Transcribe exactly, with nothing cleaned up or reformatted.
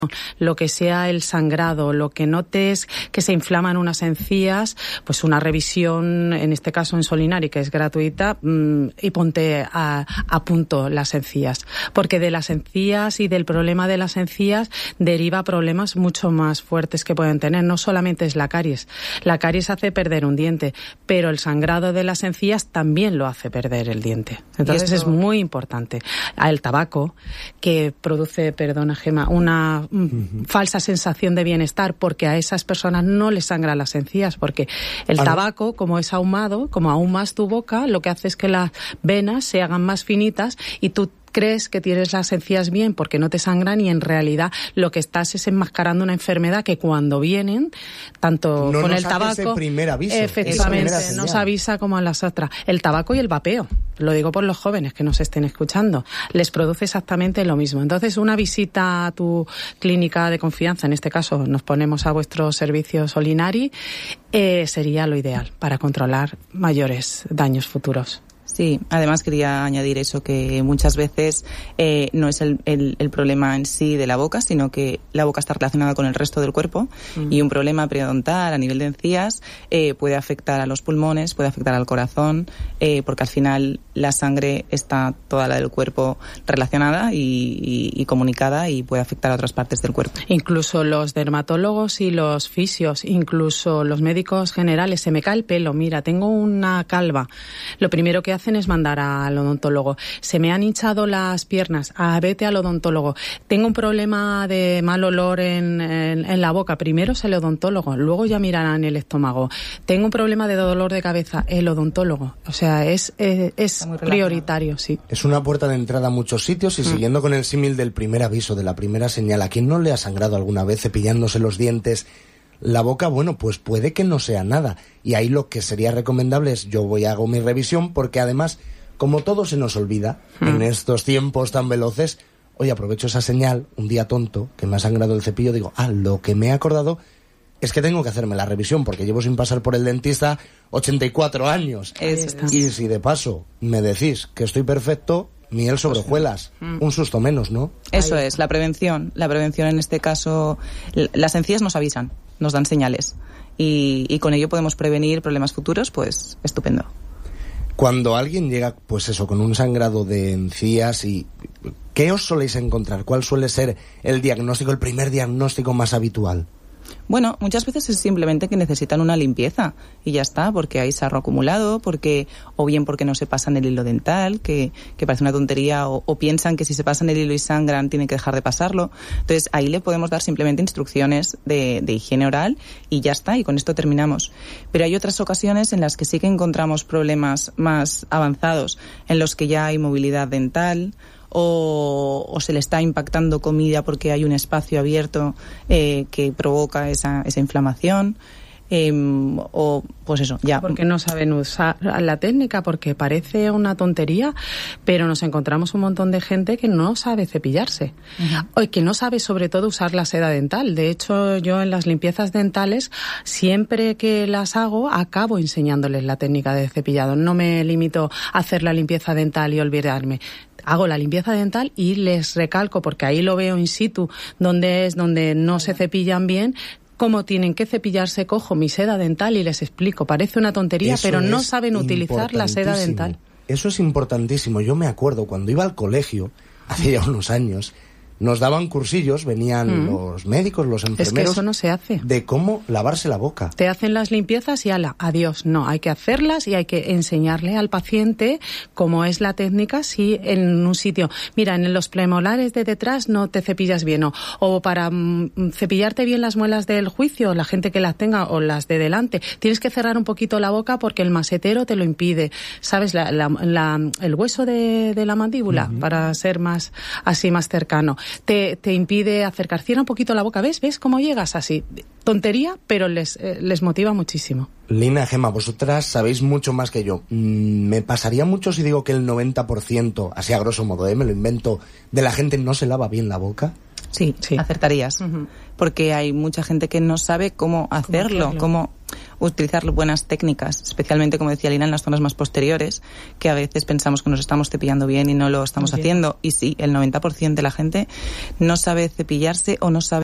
lo que sea el sangrado, lo que notes que se inflaman unas encías, pues una revisión, en este caso en Solinari, que es gratuita, mmm, y ponte a, a punto las encías. Porque de las encías y del problema de las encías deriva problemas mucho más fuertes que pueden tener. No solamente es la caries. La caries hace perder un diente, pero el sangrado de las encías también lo hace perder el diente. Entonces es muy importante. El tabaco, que produce, perdona Gema, una Uh-huh. falsa sensación de bienestar, porque a esas personas no les sangran las encías, porque el ah, tabaco, ¿no? Como es ahumado, como ahumas tu boca, lo que hace es que las venas se hagan más finitas y tú crees que tienes las encías bien porque no te sangran, y en realidad lo que estás es enmascarando una enfermedad que cuando vienen, tanto no con nos el hace tabaco, ese primer aviso, efectivamente, nos avisa como a las otras. El tabaco y el vapeo, lo digo por los jóvenes que nos estén escuchando, les produce exactamente lo mismo. Entonces, una visita a tu clínica de confianza, en este caso nos ponemos a vuestro servicio Solinari, eh, sería lo ideal para controlar mayores daños futuros. Sí, además quería añadir eso, que muchas veces eh, no es el, el, el problema en sí de la boca, sino que la boca está relacionada con el resto del cuerpo, mm. y un problema periodontal a nivel de encías eh, puede afectar a los pulmones, puede afectar al corazón, eh, porque al final la sangre está toda la del cuerpo relacionada y, y, y comunicada, y puede afectar a otras partes del cuerpo. Incluso los dermatólogos y los fisios, incluso los médicos generales, se me cae el pelo, mira, tengo una calva, lo primero que hacen es mandar al odontólogo. Se me han hinchado las piernas, ah, vete al odontólogo. Tengo un problema de mal olor en, en, en la boca, primero es el odontólogo, luego ya mirarán el estómago. Tengo un problema de dolor de cabeza, el odontólogo. O sea, es, es, es prioritario, sí. Es una puerta de entrada a muchos sitios, y mm. siguiendo con el símil del primer aviso, de la primera señal, ¿a quién no le ha sangrado alguna vez cepillándose los dientes? La boca, bueno, pues puede que no sea nada. Y ahí lo que sería recomendable es, yo voy a hago mi revisión, porque además, como todo se nos olvida, mm. en estos tiempos tan veloces, oye, aprovecho esa señal, un día tonto, que me ha sangrado el cepillo, digo, ah, lo que me he acordado es que tengo que hacerme la revisión, porque llevo sin pasar por el dentista ochenta y cuatro años. Y si de paso me decís que estoy perfecto, miel sobre hojuelas, mm. un susto menos, ¿no? Eso es, la prevención. La prevención en este caso, las encías nos avisan, nos dan señales, y, y con ello podemos prevenir problemas futuros, pues estupendo. Cuando alguien llega, pues eso, con un sangrado de encías, y ¿qué os soléis encontrar? ¿Cuál suele ser el diagnóstico, el primer diagnóstico más habitual? Bueno, muchas veces es simplemente que necesitan una limpieza y ya está, porque hay sarro acumulado, porque o bien porque no se pasan el hilo dental, que, que parece una tontería, o, o piensan que si se pasan el hilo y sangran tienen que dejar de pasarlo. Entonces ahí le podemos dar simplemente instrucciones de, de higiene oral y ya está, y con esto terminamos. Pero hay otras ocasiones en las que sí que encontramos problemas más avanzados, en los que ya hay movilidad dental, O, o se le está impactando comida porque hay un espacio abierto eh, que provoca esa, esa inflamación, eh, o pues eso, ya. Porque no saben usar la técnica, porque parece una tontería, pero nos encontramos un montón de gente que no sabe cepillarse, uh-huh. o que no sabe sobre todo usar la seda dental. De hecho, yo en las limpiezas dentales, siempre que las hago, acabo enseñándoles la técnica de cepillado. No me limito a hacer la limpieza dental y olvidarme. Hago la limpieza dental y les recalco, porque ahí lo veo in situ, donde es donde no se cepillan bien, cómo tienen que cepillarse. Cojo mi seda dental y les explico. Parece una tontería, Eso pero no saben utilizar la seda dental. Eso es importantísimo. Yo me acuerdo cuando iba al colegio, hace ya unos años, nos daban cursillos, venían mm. los médicos, los enfermeros. Es que eso no se hace. De cómo lavarse la boca. Te hacen las limpiezas y ala, adiós. No, hay que hacerlas y hay que enseñarle al paciente cómo es la técnica. Si en un sitio, mira, en los premolares de detrás no te cepillas bien, o, o para mm, cepillarte bien las muelas del juicio, la gente que las tenga, o las de delante, tienes que cerrar un poquito la boca porque el masetero te lo impide. ¿Sabes? La, la, la, el hueso de, de la mandíbula, uh-huh. para ser más así más cercano. Te, te impide acercar. Cierra un poquito la boca. ¿Ves? ¿Ves cómo llegas así? Tontería, pero les, eh, les motiva muchísimo. Lina, Gema, vosotras sabéis mucho más que yo. Mm, me pasaría mucho si digo que el noventa por ciento, así a grosso modo, ¿eh? me lo invento, de la gente no se lava bien la boca. Sí, sí. Acertarías. Uh-huh. Porque hay mucha gente que no sabe cómo hacerlo, cómo, utilizar buenas técnicas, especialmente, como decía Lina, en las zonas más posteriores, que a veces pensamos que nos estamos cepillando bien y no lo estamos okay. haciendo. Y sí, el noventa por ciento de la gente no sabe cepillarse o no sabe